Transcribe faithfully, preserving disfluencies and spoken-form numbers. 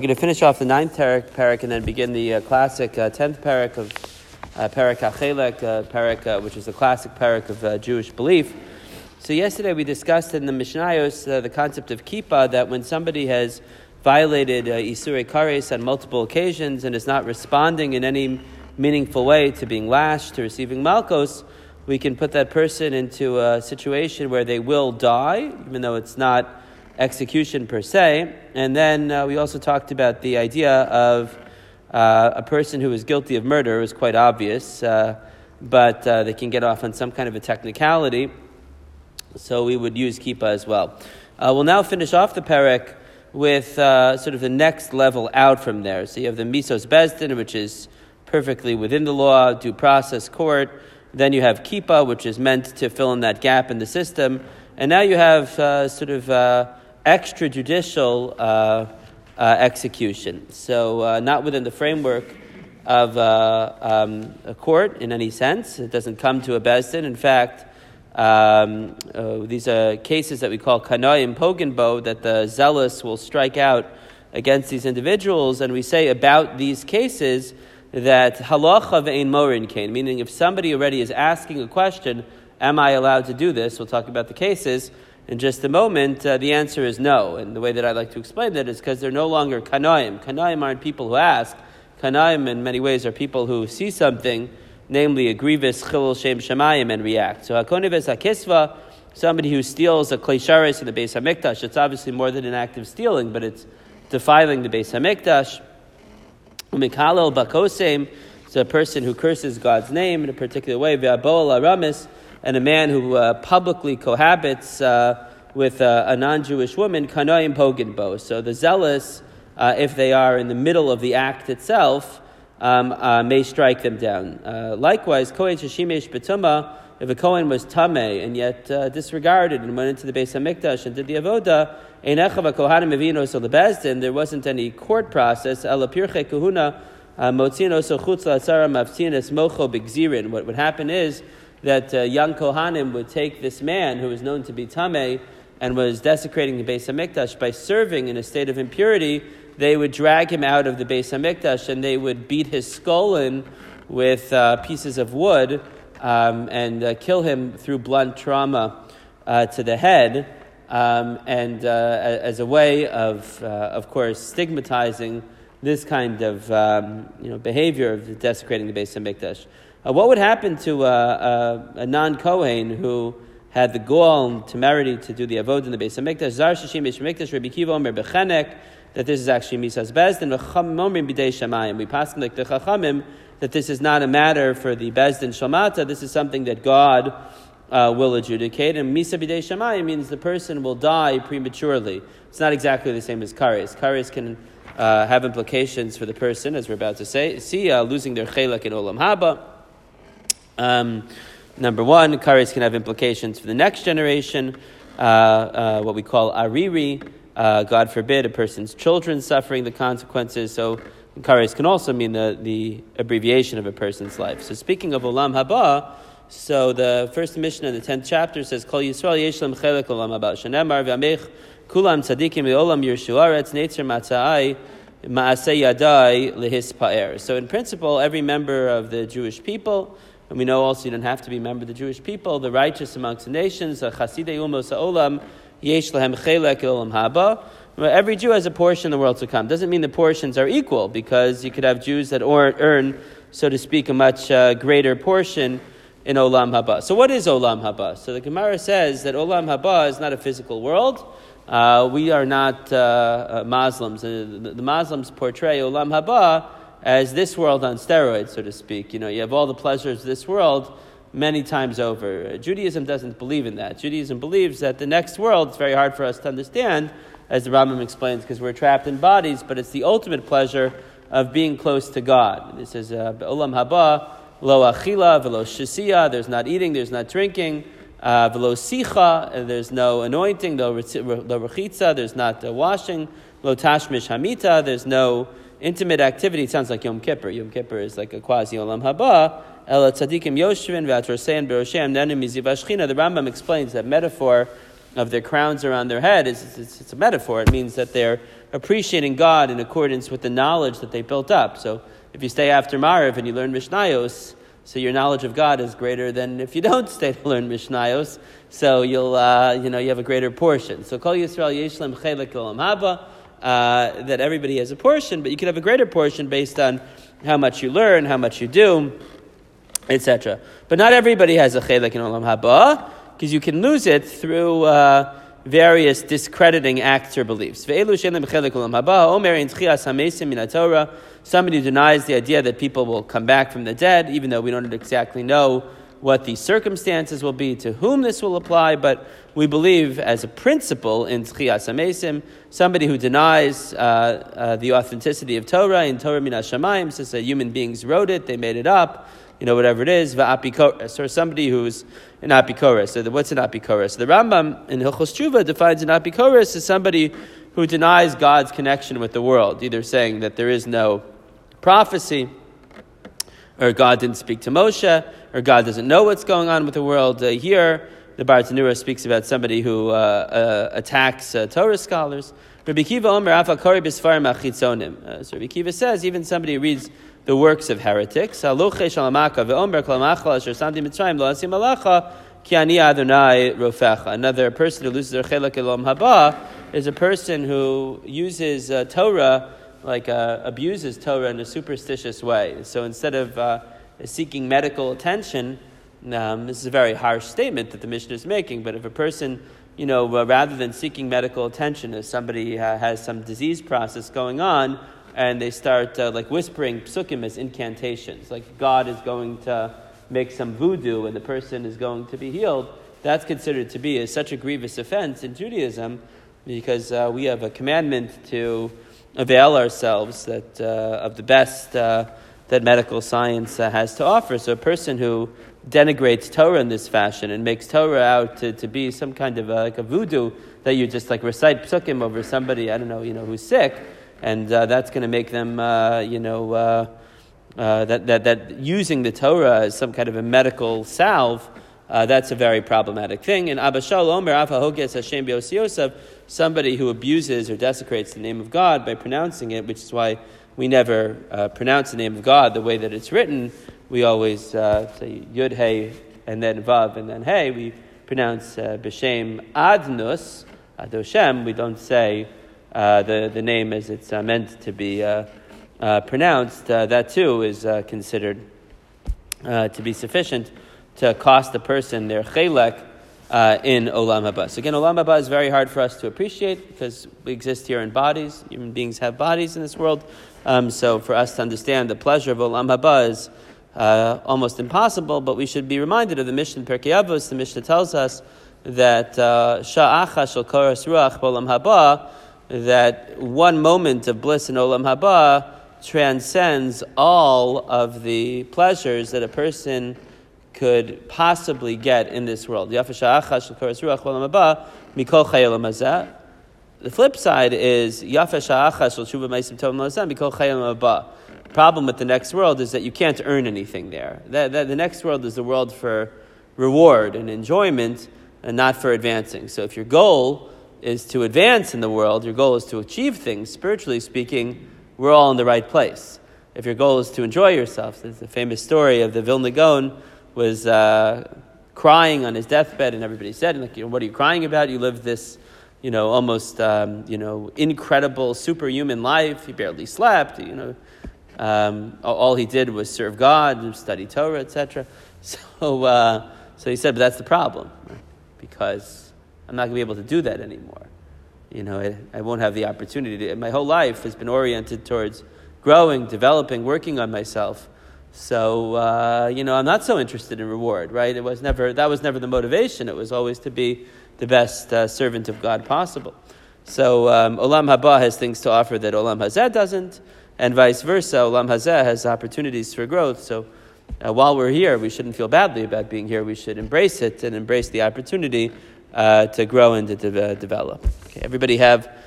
we're going to finish off the ninth parak and then begin the uh, classic uh, tenth parak of uh, Parak HaChelek, uh, parak, uh, which is the classic parak of uh, Jewish belief. So yesterday we discussed in the Mishnayos uh, the concept of kippah, that when somebody has violated uh, Isurei Kares on multiple occasions and is not responding in any meaningful way to being lashed, to receiving Malkos, we can put that person into a situation where they will die, even though it's not execution per se. And then uh, we also talked about the idea of uh, a person who is guilty of murder. It was quite obvious, uh, but uh, they can get off on some kind of a technicality. So we would use kippah as well. Uh, we'll now finish off the parak with uh, sort of the next level out from there. So you have the Misos Bezdin, which is perfectly within the law, due process, court. Then you have kippah, which is meant to fill in that gap in the system. And now you have uh, sort of uh, extrajudicial uh, uh, execution. So uh, not within the framework of uh, um, a court in any sense. It doesn't come to a Bezdin. In fact, Um, uh, these are cases that we call kanayim pogenbo, that the zealous will strike out against these individuals, and we say about these cases that halacha ve'ein morin kain, meaning if somebody already is asking a question, am I allowed to do this? We'll talk about the cases in just a moment. Uh, the answer is no, and the way that I like to explain that is because they're no longer kanayim. Kanayim aren't people who ask. Kanayim in many ways are people who see something, namely a grievous chilul shem shemayim, and react. So hakonives hakisva, somebody who steals a klei shares in the Beis Hamikdash, it's obviously more than an act of stealing, but it's defiling the Beis Hamikdash. Umikalel bakosem, it's a person who curses God's name in a particular way. Ve'abol aramis, and a man who uh, publicly cohabits uh, with uh, a non-Jewish woman, kanoim pogenbo. So the zealous, uh, if they are in the middle of the act itself, Um, uh, may strike them down. Uh, likewise, Kohen Sheshimesh B'tumah, if a Kohen was Tameh and yet uh, disregarded and went into the Beis Hamikdash and did the Avoda, Einechav HaKohanim Mevino So LeBezdin, there wasn't any court process. Ela Pirche Kahuna Motzino So Chutz LaTzara Mavtinas Mocho B'Gzirin. What would happen is that uh, young Kohanim would take this man who was known to be Tameh and was desecrating the Beis Hamikdash by serving in a state of impurity. They would drag him out of the Beis Hamikdash and they would beat his skull in with uh, pieces of wood um, and uh, kill him through blunt trauma uh, to the head, um, and uh, as a way of, uh, of course, stigmatizing this kind of um, you know behavior of desecrating the Beis Hamikdash. Uh, what would happen to uh, uh, a non-Kohen who had the gall and temerity to do the avod in the Beis Hamikdash? Zar Shishim Beis Hamikdash Rabbi Kiva Omer Bechenek, that this is actually Misas Bezdin. We pass like the Chachamim that this is not a matter for the Bezdin Shalmata. This is something that God uh, will adjudicate. And Misa B'dei Shamayim means the person will die prematurely. It's not exactly the same as Kares. Kares can uh, have implications for the person, as we're about to say. See, uh, losing their Chelek in Olam Haba. Um, number one, Kares can have implications for the next generation, uh, uh, what we call Ariri. Uh, God forbid, a person's children suffering the consequences. So, kares can also mean the, the abbreviation of a person's life. So, speaking of Olam Haba, so the first Mishnah in the tenth chapter says, Kol Yisrael yesh lam chelek Olam Haba. Shenemar v'amech kulam tzadikim ve'olam yirshu aretz neitzer matzai ma'aseh yadai lehispa'er. So, in principle, every member of the Jewish people, and we know also you don't have to be a member of the Jewish people, the righteous amongst the nations, chasidei umos ha'olam, yesh lahem chelek olam haba. Every Jew has a portion in the world to come. Doesn't mean the portions are equal, because you could have Jews that earn, so to speak, a much uh, greater portion in olam haba. So what is olam haba? So the Gemara says that olam haba is not a physical world. Uh, we are not uh, uh, Muslims. Uh, the, the Muslims portray olam haba as this world on steroids, so to speak. You know, you have all the pleasures of this world many times over. Judaism doesn't believe in that. Judaism believes that the next world, it's very hard for us to understand, as the Rambam explains, because we're trapped in bodies, but it's the ultimate pleasure of being close to God. This is Olam Haba, lo achila, velo shisiya, there's not eating, there's not drinking, uh, velo sicha, there's no anointing, lo rechitza, there's not uh, washing, lo tashmish hamita, there's no intimate activity. It sounds like Yom Kippur. Yom Kippur is like a quasi Olam Haba. Ela tzadikim yoshvin v'atrosein beroshem nenu miziv hashchina. The Rambam explains that metaphor of their crowns around their head, is it's, it's a metaphor. It means that they're appreciating God in accordance with the knowledge that they built up. So if you stay after Mariv and you learn Mishnayos, so your knowledge of God is greater than if you don't stay to learn Mishnayos. So you'll, uh, you know, you have a greater portion. So Kol Yisrael Yeshlem Chelek Olam Haba, uh, that everybody has a portion, but you could have a greater portion based on how much you learn, how much you do, et cetera. But not everybody has a Chelek in Olam Haba, because you can lose it through uh, various discrediting acts or beliefs. Somebody who denies the idea that people will come back from the dead, even though we don't exactly know what the circumstances will be, to whom this will apply, but we believe as a principle in Tchias HaMesim, somebody who denies uh, uh, the authenticity of Torah, in Torah Min HaShamayim, says that human beings wrote it, they made it up, you know, whatever it is, va'apikoros, or somebody who's an apikoros. So the, what's an apikoros? So the Rambam in Hilchos Tshuva defines an apikoros as somebody who denies God's connection with the world, either saying that there is no prophecy, or God didn't speak to Moshe, or God doesn't know what's going on with the world. Uh, here, the Bartanura speaks about somebody who uh, uh, attacks uh, Torah scholars. Rabbi Kiva Omer Afa Kori B'Sfarim Achitzonim. Uh, So Rabbi Kiva says, even somebody who reads the works of heretics, Haluche Shalamaka Ve'Omer Kol Machal Asher Samdi Mitzrayim Lo Asim Malacha Ki Ani Adonai Rofecha. Another person who loses their Chelek Elam Haba is a person who uses uh, Torah, like uh, abuses Torah in a superstitious way. So instead of uh, seeking medical attention, um, this is a very harsh statement that the Mishnah is making, but if a person, you know, uh, rather than seeking medical attention, if somebody uh, has some disease process going on, and they start uh, like whispering psukim as incantations, like God is going to make some voodoo and the person is going to be healed, that's considered to be a, such a grievous offense in Judaism, because uh, we have a commandment to avail ourselves that uh, of the best uh, that medical science uh, has to offer. So a person who denigrates Torah in this fashion and makes Torah out to, to be some kind of a, like a voodoo, that you just like recite psukim over somebody, I don't know, you know, who's sick, and uh, that's going to make them, uh, you know, uh, uh, that, that, that using the Torah as some kind of a medical salve, uh, that's a very problematic thing. And Abba Shaul Omer Afa Hoges Hashem B'Yos Yosef, somebody who abuses or desecrates the name of God by pronouncing it, which is why we never uh, pronounce the name of God the way that it's written. We always uh, say Yud Hey and then Vav and then Hey. We pronounce uh, B'Shem Adnus, Adoshem. We don't say uh, the, the name as it's uh, meant to be uh, uh, pronounced. Uh, that too is uh, considered uh, to be sufficient to cost the person their chelek uh, in Olam Haba. So again, Olam Haba is very hard for us to appreciate because we exist here in bodies. Human beings have bodies in this world. Um, so for us to understand the pleasure of Olam Haba is uh, almost impossible, but we should be reminded of the Mishnah in Pirkei Avos. The Mishnah tells us that Sha'acha shel koras ruach b'Olam Haba, that one moment of bliss in Olam Haba transcends all of the pleasures that a person could possibly get in this world. The flip side is the problem with the next world is that you can't earn anything there. The, the, the next world is the world for reward and enjoyment and not for advancing. So if your goal is to advance in the world, your goal is to achieve things, spiritually speaking, we're all in the right place. If your goal is to enjoy yourself, there's a famous story of the Vilna Gaon was uh, crying on his deathbed, and everybody said, like, you know, what are you crying about? You lived this, you know, almost, um, you know, incredible, superhuman life. He barely slept, you know. Um, all he did was serve God and study Torah, et cetera. So, uh, so he said, but that's the problem, right? Because I'm not going to be able to do that anymore. You know, I, I won't have the opportunity to. My whole life has been oriented towards growing, developing, working on myself. So, uh, you know, I'm not so interested in reward, right? It was never, that was never the motivation. It was always to be the best uh, servant of God possible. So, um, Olam Haba has things to offer that Olam Hazeh doesn't, and vice versa. Olam Hazeh has opportunities for growth. So, uh, while we're here, we shouldn't feel badly about being here. We should embrace it and embrace the opportunity uh, to grow and to de- develop. Okay, everybody have